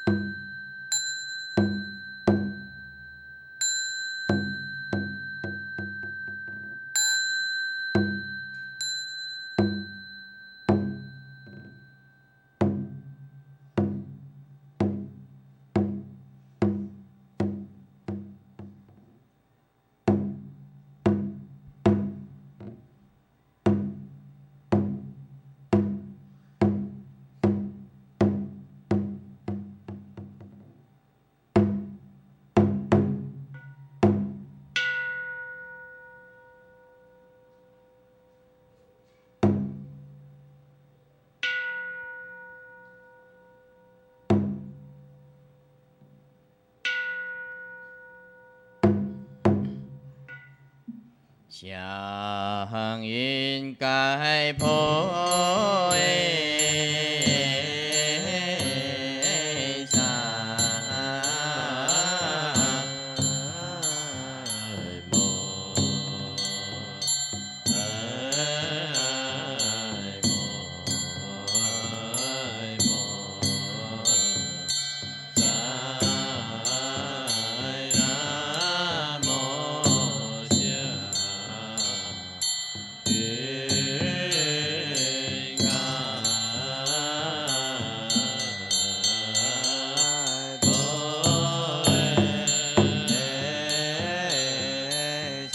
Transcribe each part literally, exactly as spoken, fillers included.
祥云盖破诶山，摩哎摩哎摩在那摩下。云盖破诶山，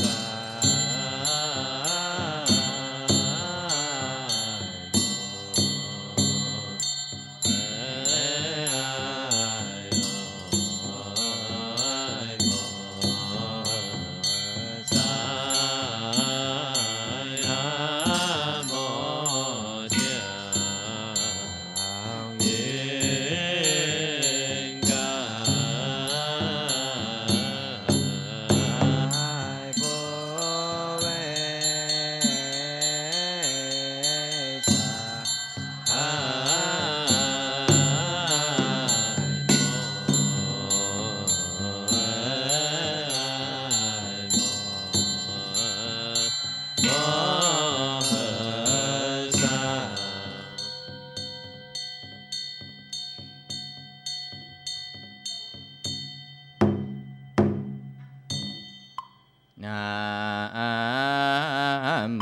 南无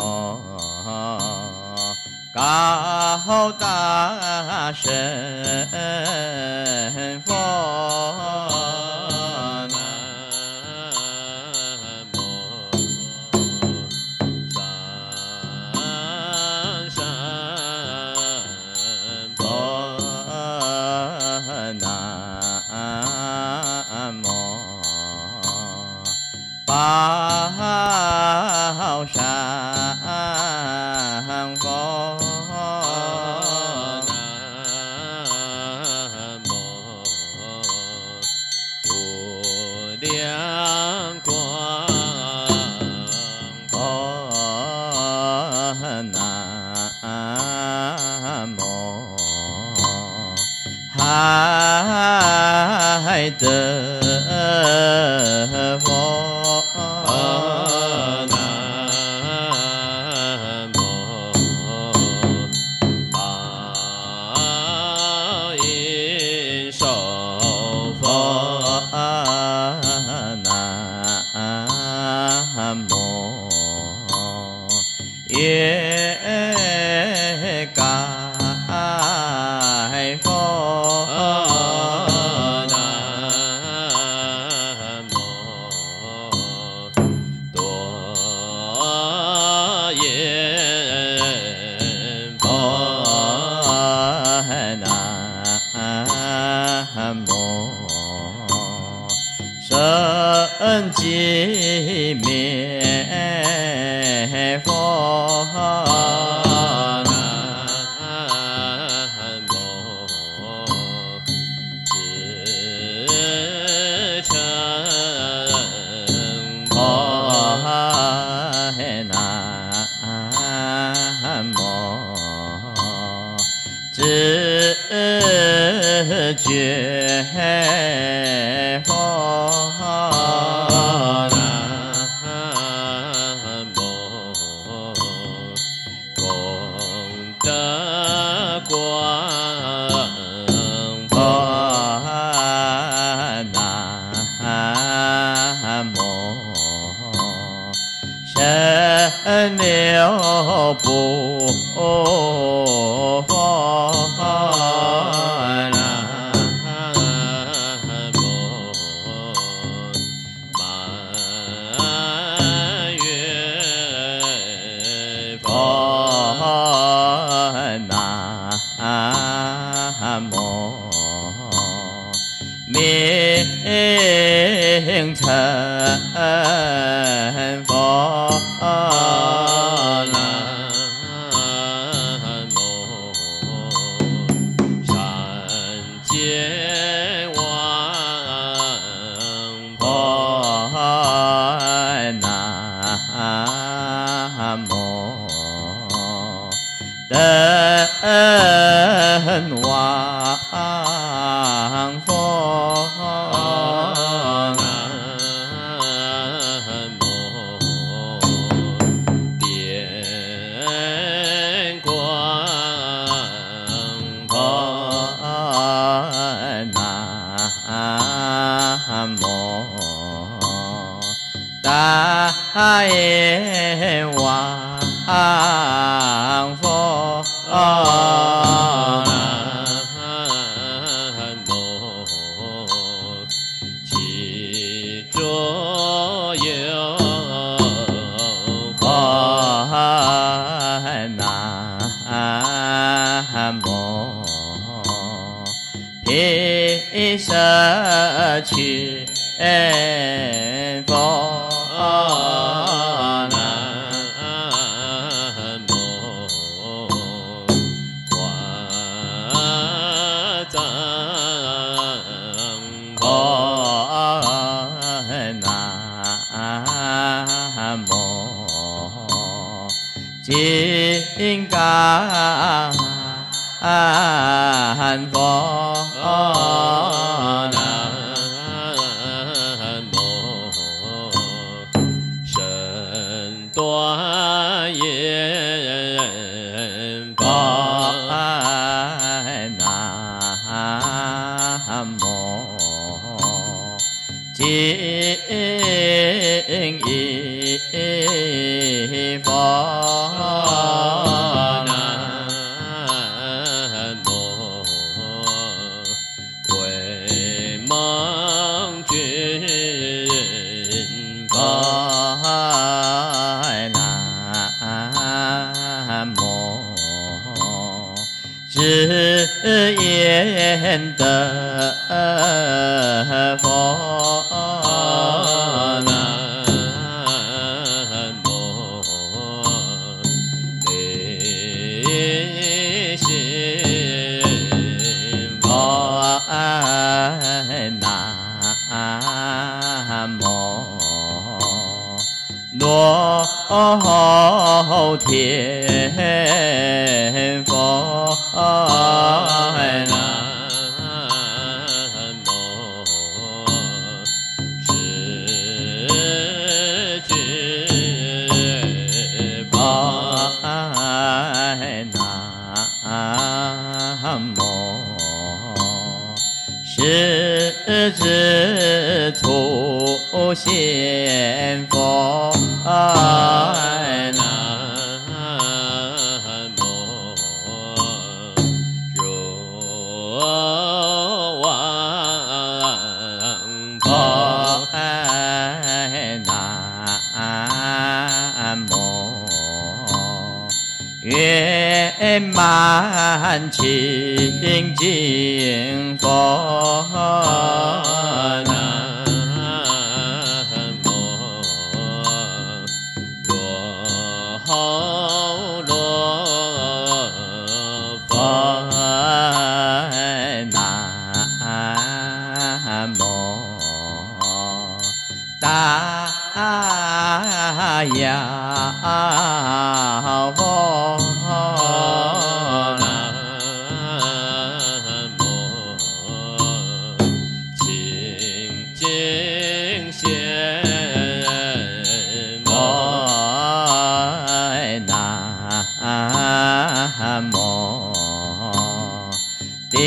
高大神佛，南无上山佛，南无宝山佛，南无无量光佛，南无海德佛，南无宝应寿佛，南无月盖佛，南无多言佛，南无生寂灭佛，南无至诚佛，南无知觉佛，南无功德光佛。 了不佛，南无满月佛，南无明成佛，南无善见王佛，南无灯王佛，南无点光佛，南无大眼王佛，南无七左右佛，南无毗舍去佛，南无华藏佛，南无金刚佛，南无身端严佛，南无金银佛，南无威猛君佛，南无智严的佛，南无雷心佛，南无罗天佛，南无智君佛，南无狮子出现佛，南无如王佛，南无圆满清净佛，南无罗睺罗佛，南无大雅佛，南无清净贤佛，南无地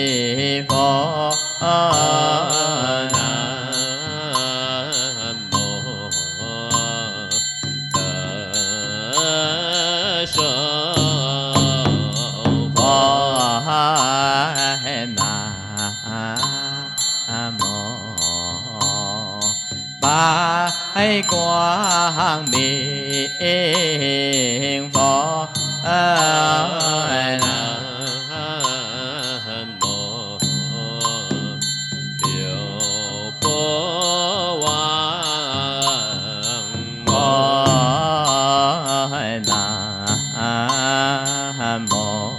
佛，南无光明佛。南无六波王我南无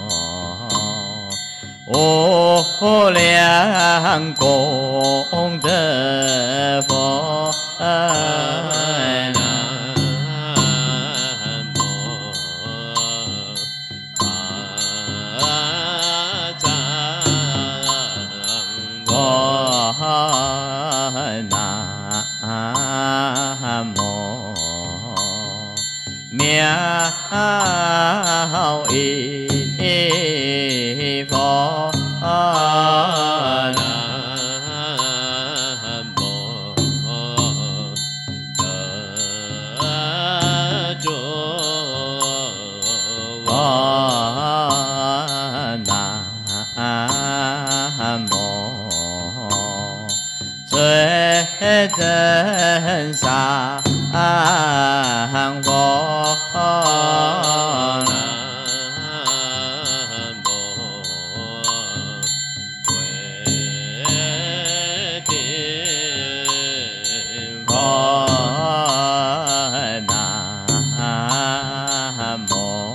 无量功德佛。南无法藏佛。南无妙义佛。南无得诸佛。南无最真上佛。南无慧定佛。南无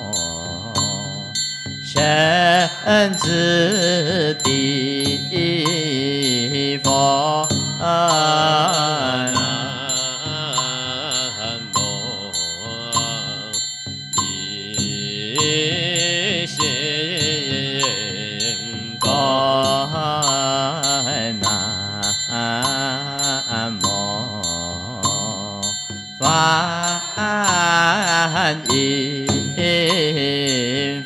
神智地佛。南无一心佛。南无梵音佛。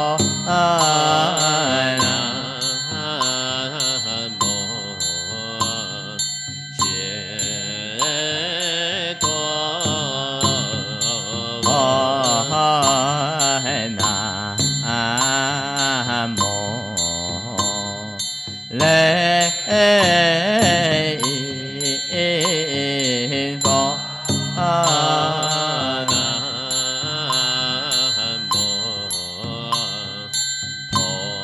南无解脱佛。南无雷音佛。南无通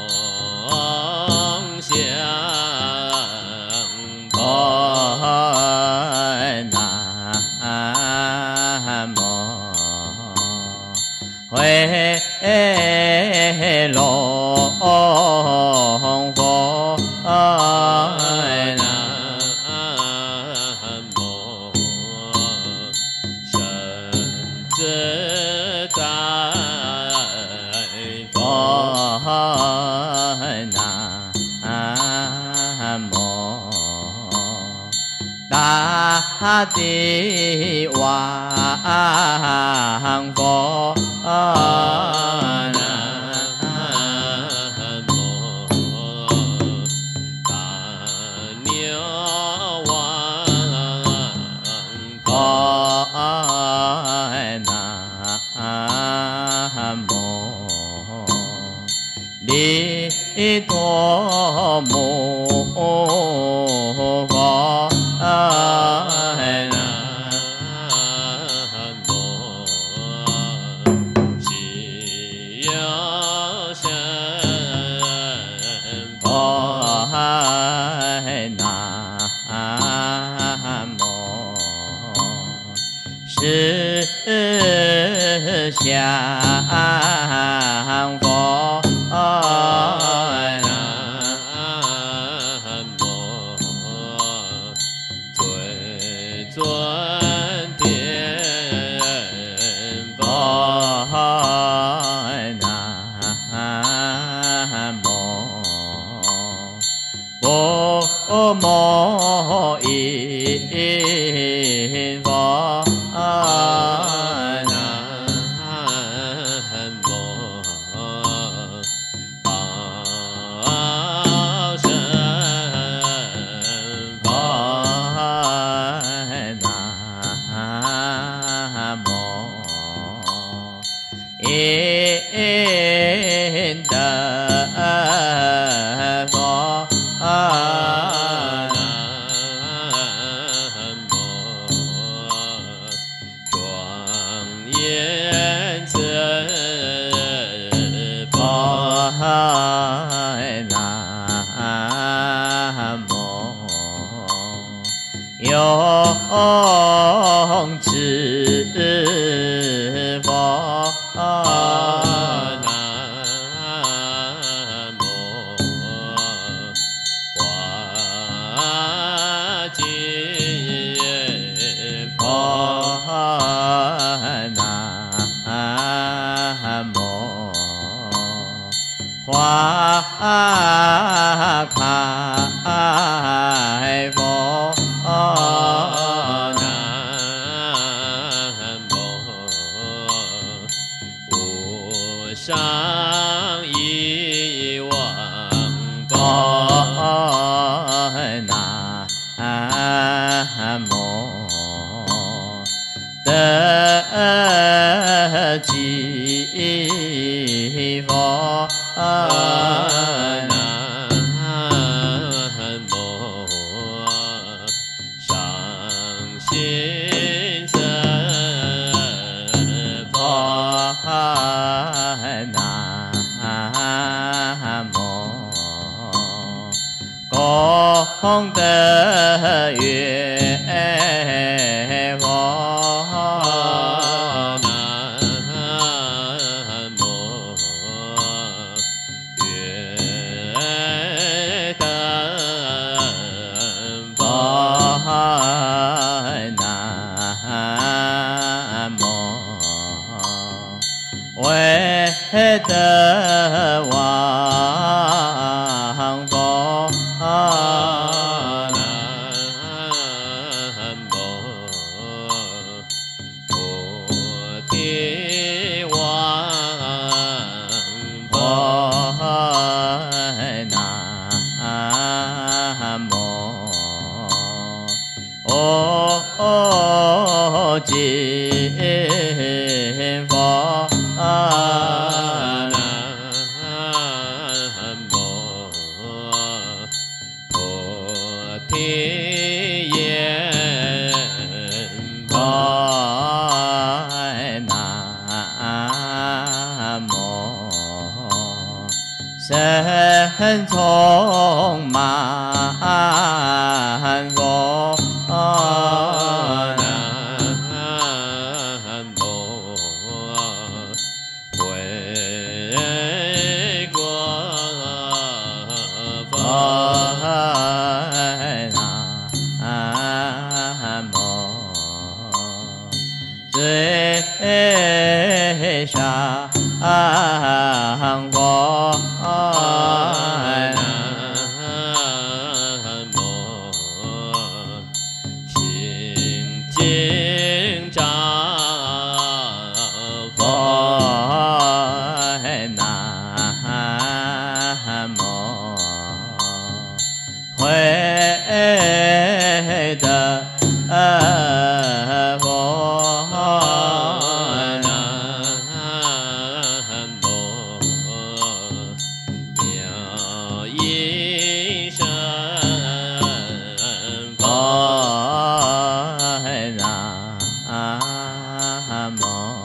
向佛。南无回龙佛。南无神自在佛。南无大地王佛。南无大牛王佛。南无利多母佛。南无西游神佛。南无释迦佛。南无最尊天佛。南无无摩音佛。南无宝生佛。南无因得佛。南无永持佛。花开佛，南无无上一王佛，南无得寂佛。南无上行深佛，南无功德月佛。为得王佛，南无菩提王佛，南无阿净佛。南无菩提言佛，南无神充满佛，南无慧光佛，南无最上佛，南无清净照佛，南无慧德佛，南无妙音声佛，南无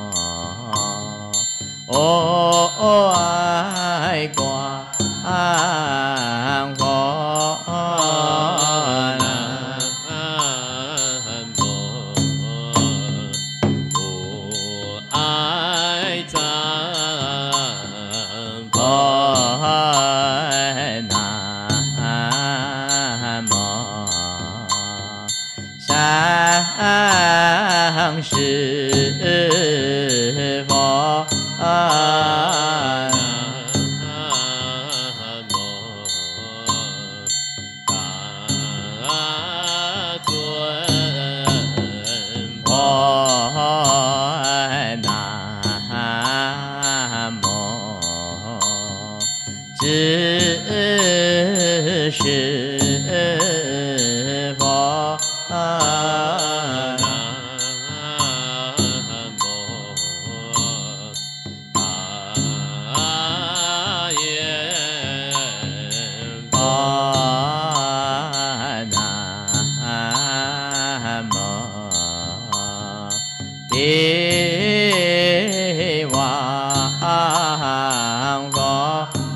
爱光佛，南无无爱藏佛，南无善事佛，南无大尊佛，南无知识佛，南无大愿佛，南无地王佛。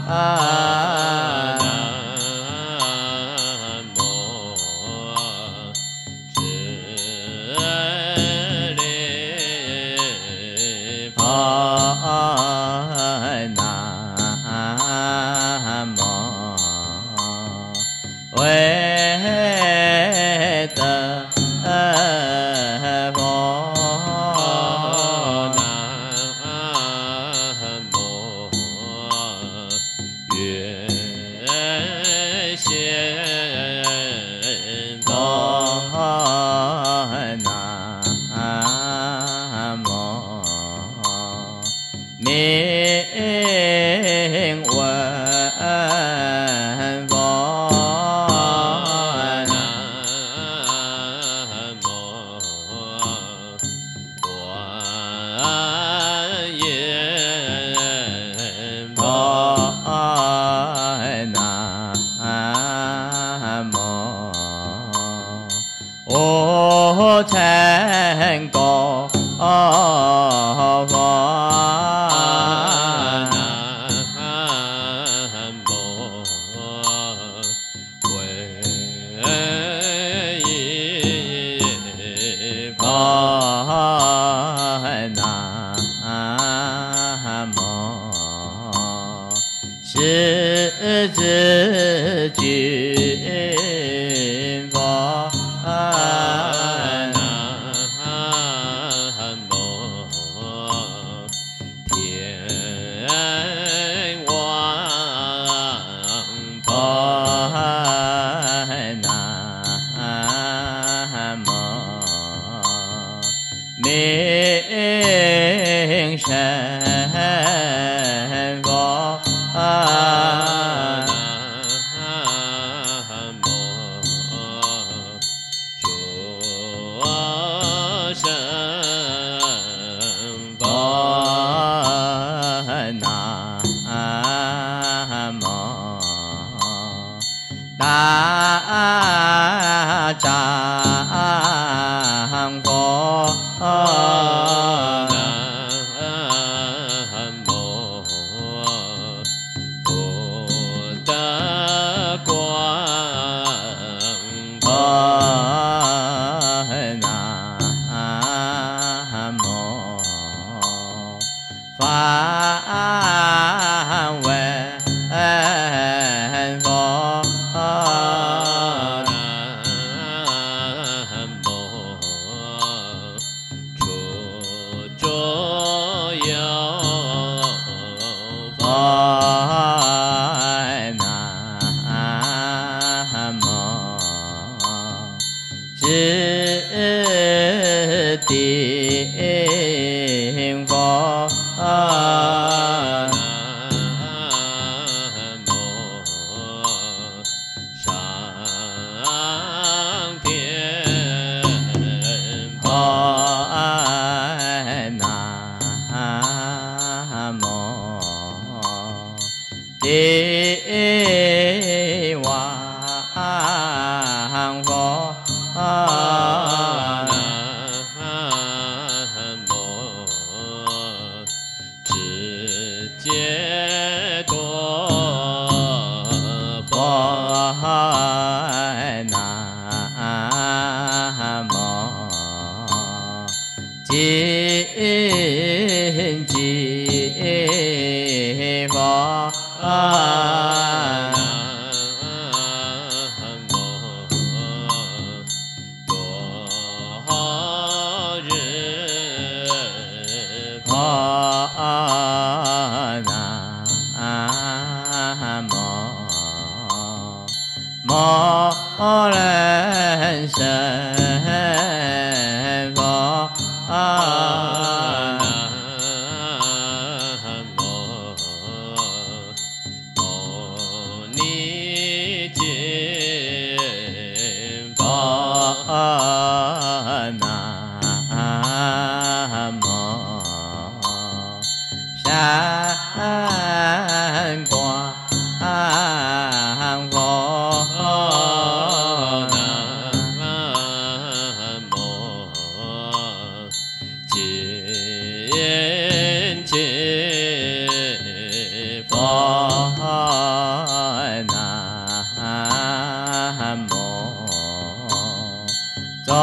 南无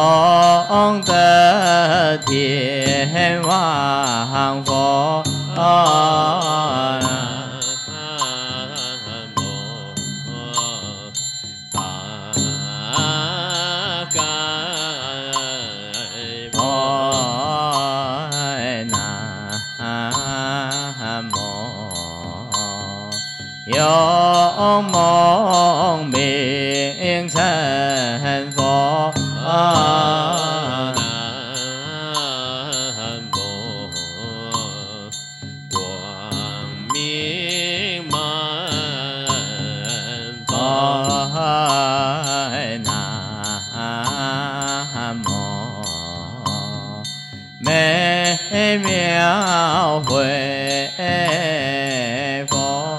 功德天王佛。勇猛名成佛，南无光明门佛，南无美妙慧佛。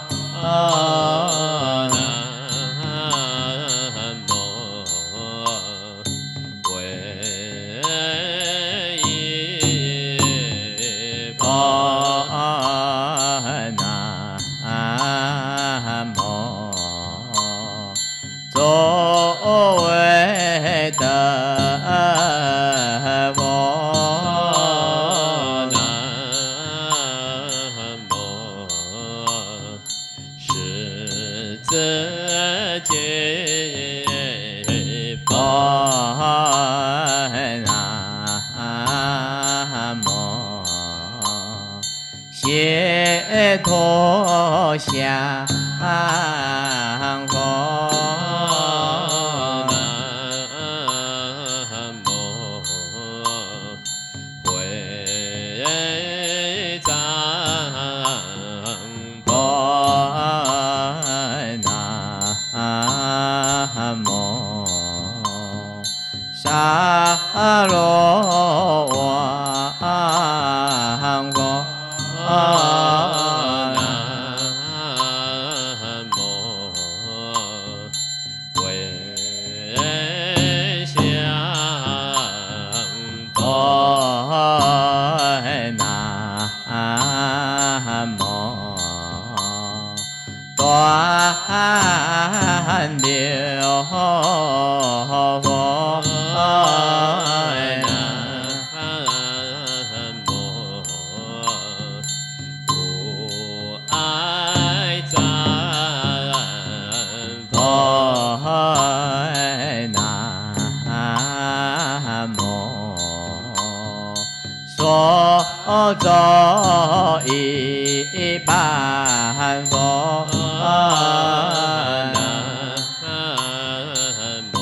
南无唯一佛，南无作为的佛，南无十字结佛，南无解脱相佛，南无慧藏佛，南无沙罗王佛，南无唯相佛，南无断流佛，南无无碍赞佛，南无所作一般佛，南无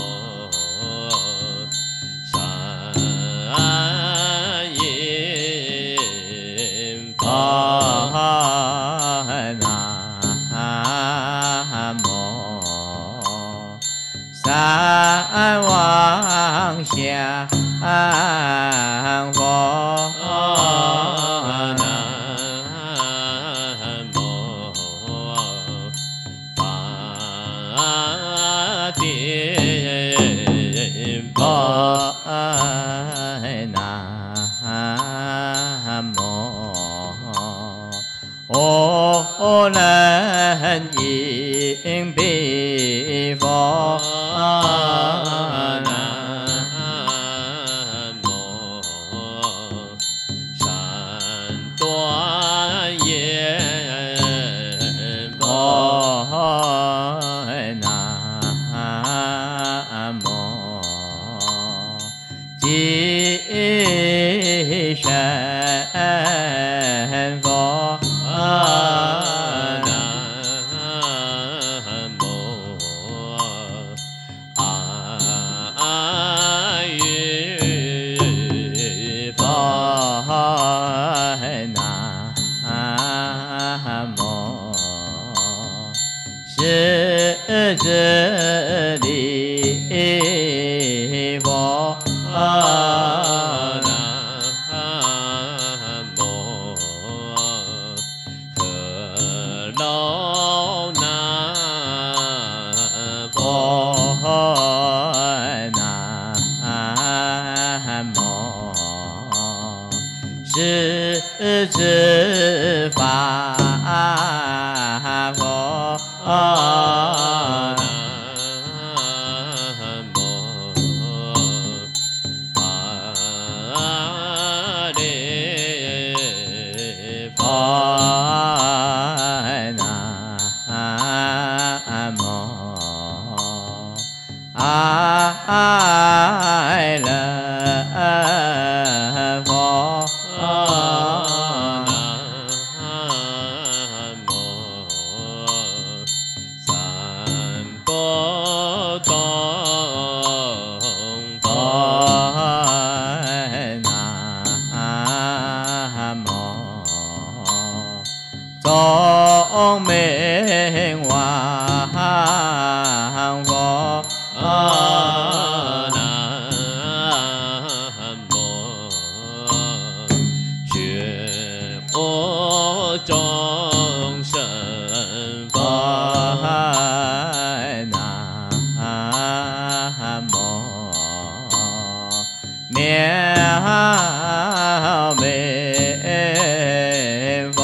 善因佛，南无三王相佛，南无法定佛，南无阿难因彼佛，南无善断言佛，南无济身佛，南无阿育佛，南无狮子力佛，南无何楼那佛，南无狮子法佛，南无来了佛。宗明王佛， 南无觉悟众生佛， 南无妙明佛。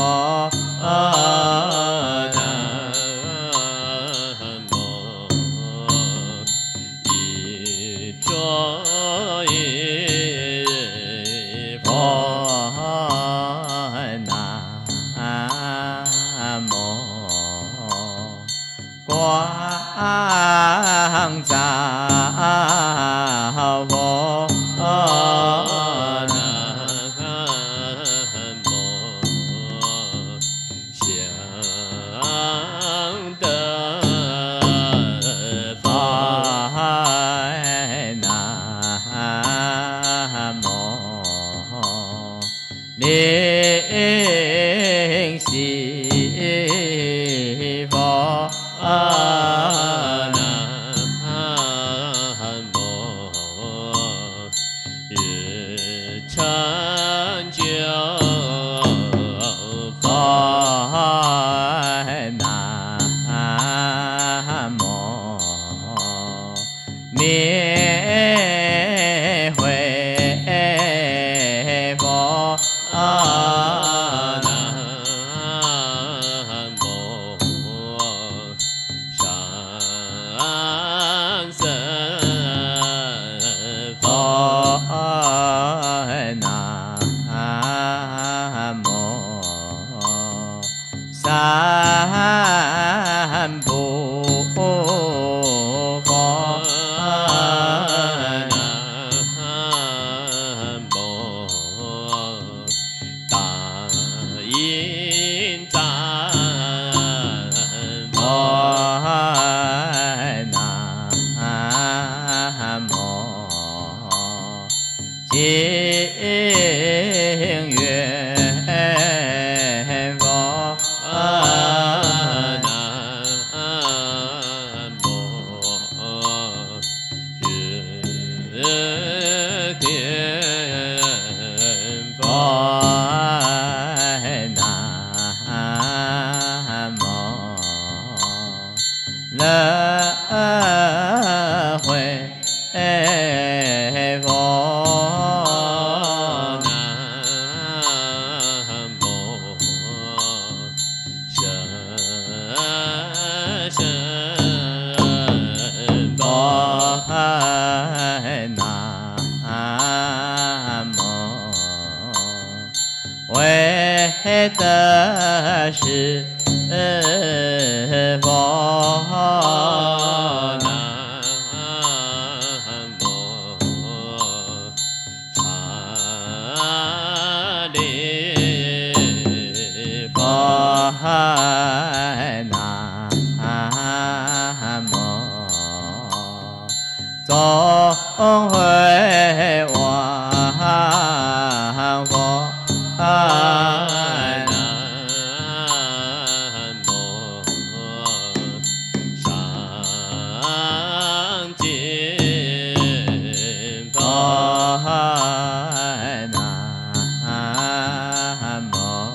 光照佛， 南无相得佛， 南无灵犀佛。 南无日成就佛， 南无灭慧佛， 南无上身佛， 南无三不佛， 南无大印赞佛， 南无净月佛， 南无日天佛， 南无乐慧佛， 南无生生佛， 南无唯德是佛， 南无禅林佛， 南无总会王佛， 南无上进佛， 南无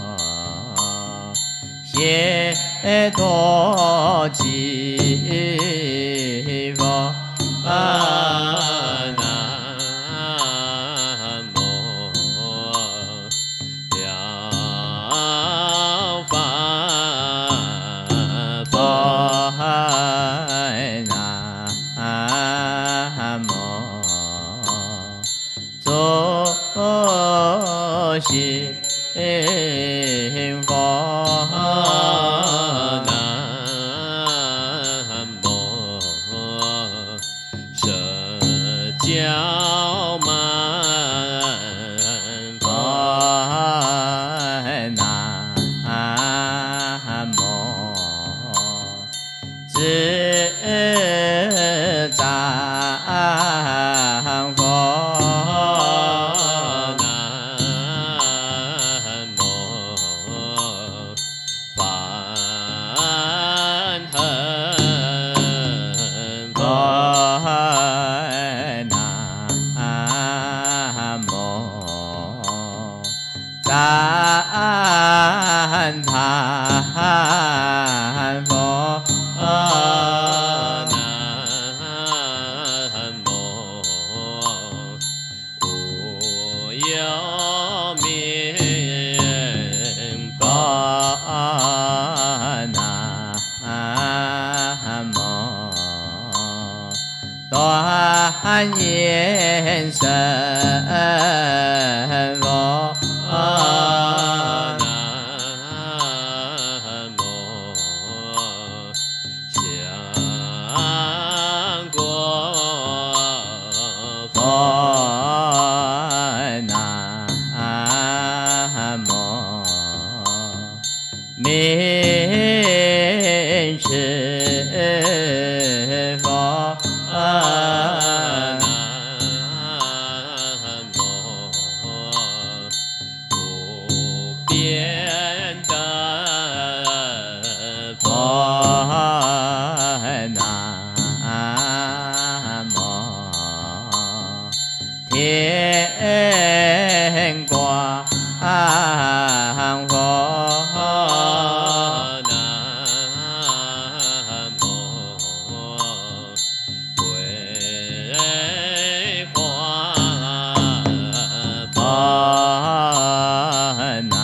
解脱吉佛， 南无了凡佛， 南无诸行佛， 南无自在佛。 南无梵腾佛。南无赞叹佛。 南无无有明佛。南无端严身佛。 南无相国佛。南无明智佛。 南无无边的佛。南无天光佛。 南无桂花佛。南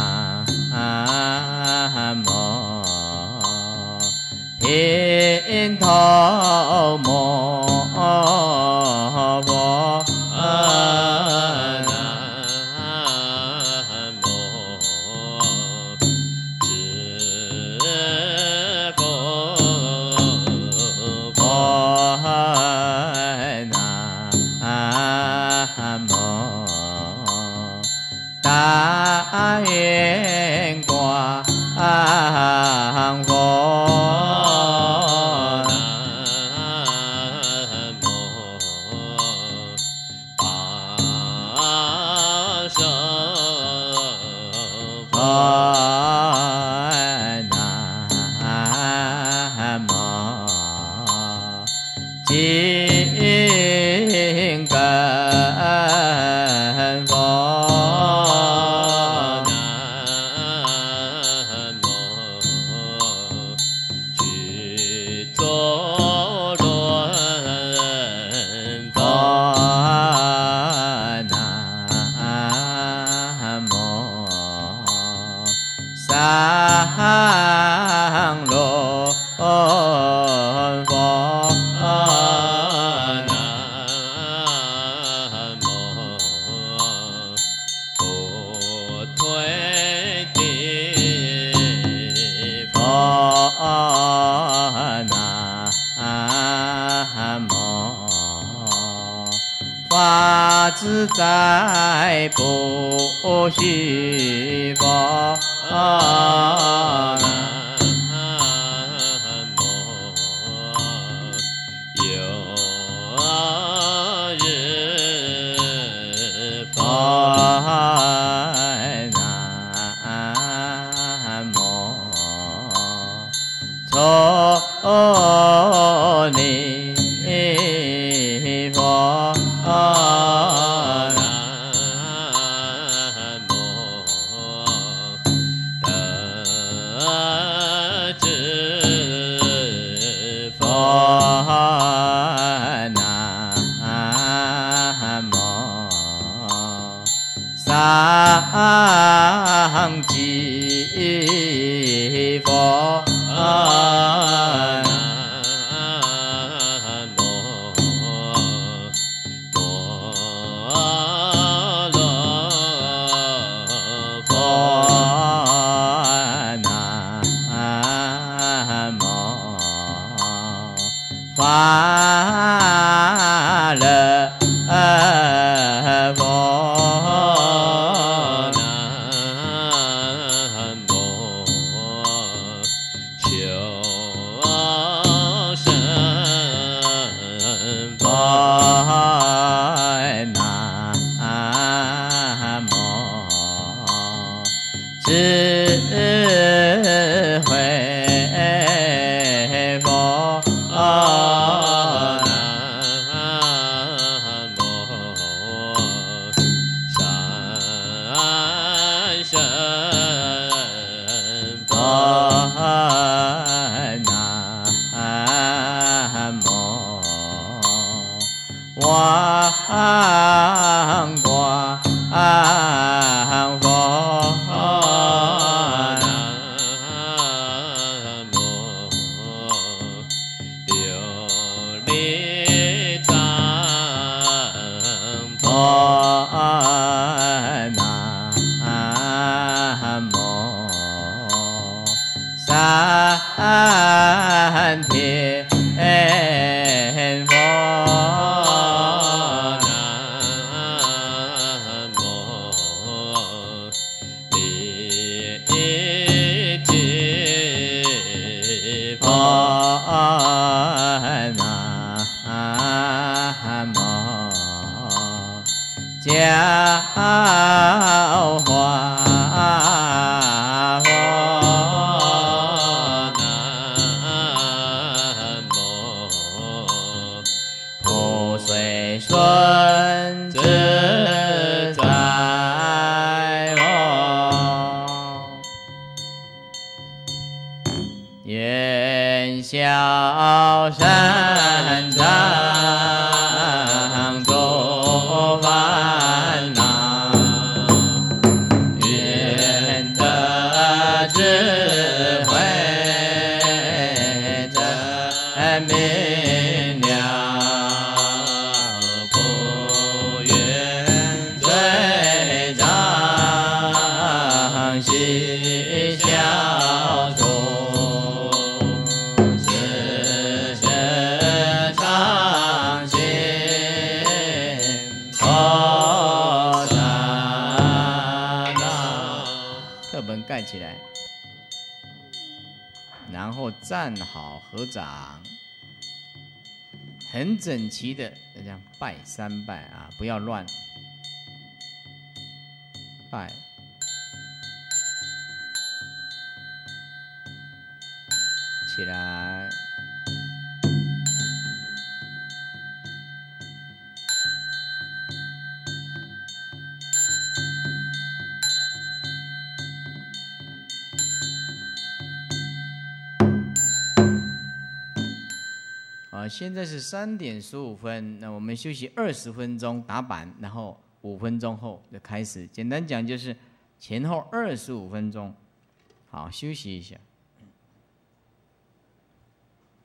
无频头摩佛。 南无智佛佛。南无大愿光佛。 南无八舍佛。南无金根佛。 南无具足轮佛。南无三轮佛。 南无不退地佛。南无法自在不虚佛。 南无有日佛。南无ço尼佛。 南无德智佛。南无三极佛。 南无摩罗佛。南无法乐佛。 南无求盖起来，然后站好合掌，很整齐的这样拜三拜啊，不要乱拜。起来。啊，现在是三点十五分，那我们休息二十分钟打板，然后五分钟后就开始。简单讲就是前后二十五分钟，好，休息一下。